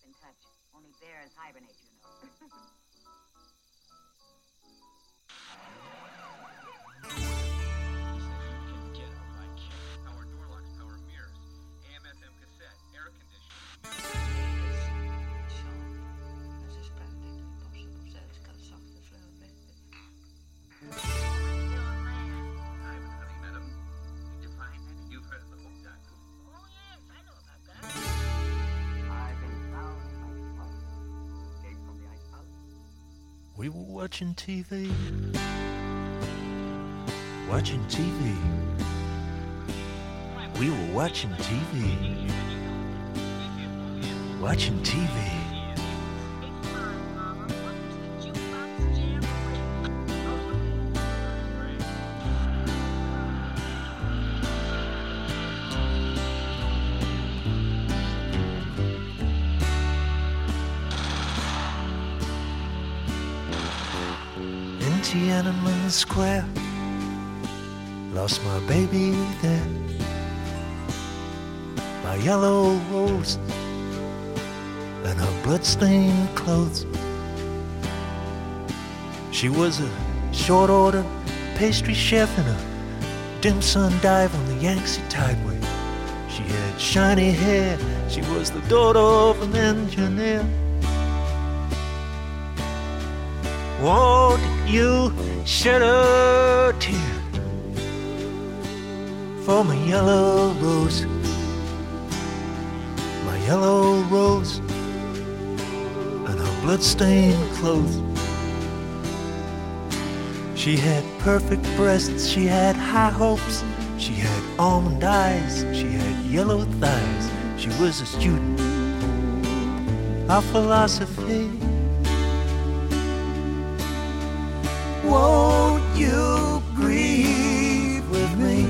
can touch. Only bears hibernate, you know. Power door locks, power mirrors, AM/FM cassette, air conditioning. You've heard of the Hope Doctor. Oh, yes, I know about that. I've been found by fun. Escaped from the ice house. We were watching TV. Watching TV. We were watching TV. Watching TV. In Tiananmen Square, lost my baby there. My yellow rose and her bloodstained clothes. She was a short order pastry chef in a dim sum dive on the Yangtze Tideway. She had shiny hair, she was the daughter of an engineer. Won't you shed a tear for my yellow rose? My yellow rose and her bloodstained clothes. She had perfect breasts, she had high hopes, she had almond eyes, she had yellow thighs. She was a student of philosophy. Won't you grieve with me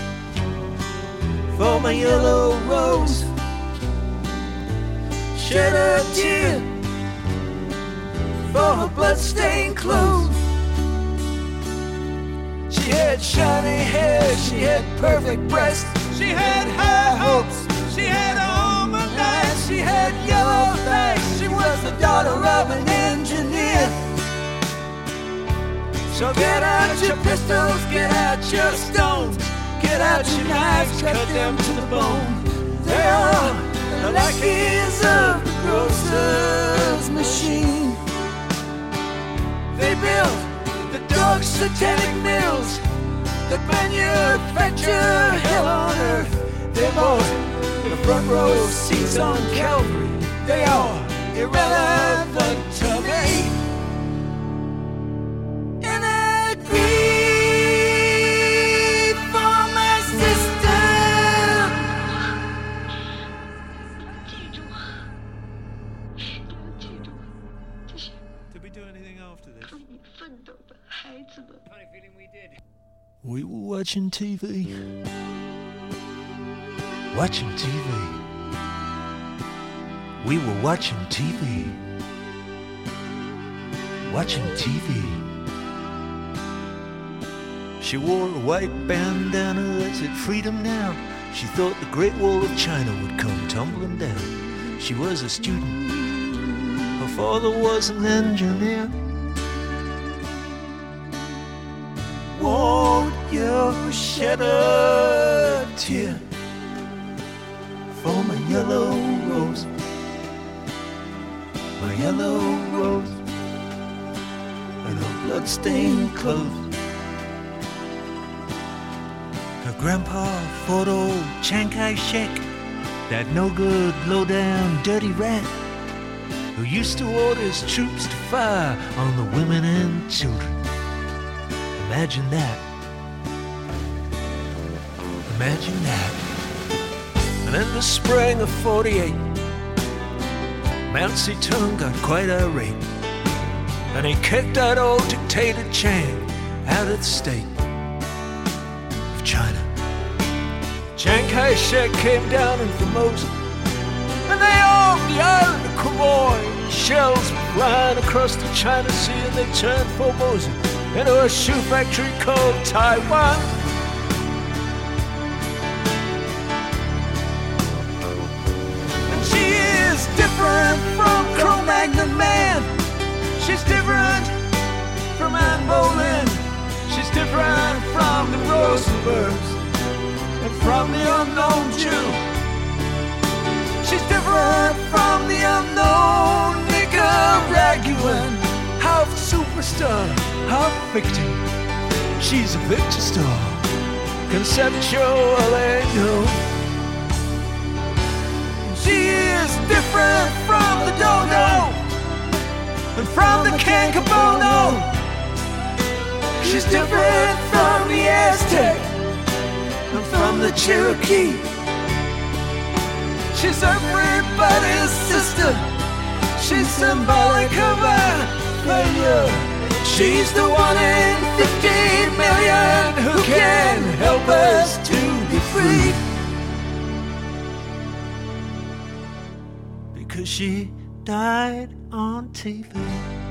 for my yellow rose? Shed a tear for her bloodstained clothes. She had shiny hair, she had perfect breasts, she had high hopes, she had almond eyes, she had yellow thighs. She was the daughter of an engineer. So get out your pistols, get out your stones, get out your knives, cut them to the bone. They are the lackeys of the grocer's machine. They build the dog's satanic mills that manufacture hell on earth. They bought the front row seats on Calvary. They are irrelevant to me. We were watching TV. Watching TV. We were watching TV. Watching TV. She wore a white bandana that said freedom now. She thought the Great Wall of China would come tumbling down. She was a student. Her father was an engineer. Won't you shed a tear for my yellow rose? My yellow rose and her bloodstained clothes. Her grandpa fought old Chiang Kai-shek, that no-good, low-down, dirty rat who used to order his troops to fire on the women and children. Imagine that. Imagine that. And in the spring of 48, Mao Zedong got quite irate, and he kicked that old dictator Chiang out of the state of China. Chiang Kai-shek came down in Formosa, and they armed the island of Quemoy. Shells flying across the China Sea, and they turned Formosa into a shoe factory called Taiwan. And she is different different from the Rosenbergs and from the unknown Jew. She's different from the unknown Nicaraguan, half superstar, half victim. She's a victor star, conceptual and new. She is different from the dodo and from the cancabono. She's different from the Aztec and from the Cherokee. She's everybody's sister. She's symbolic of our failure. She's the 1 in 15 million who can help us to be free. Because she died on TV.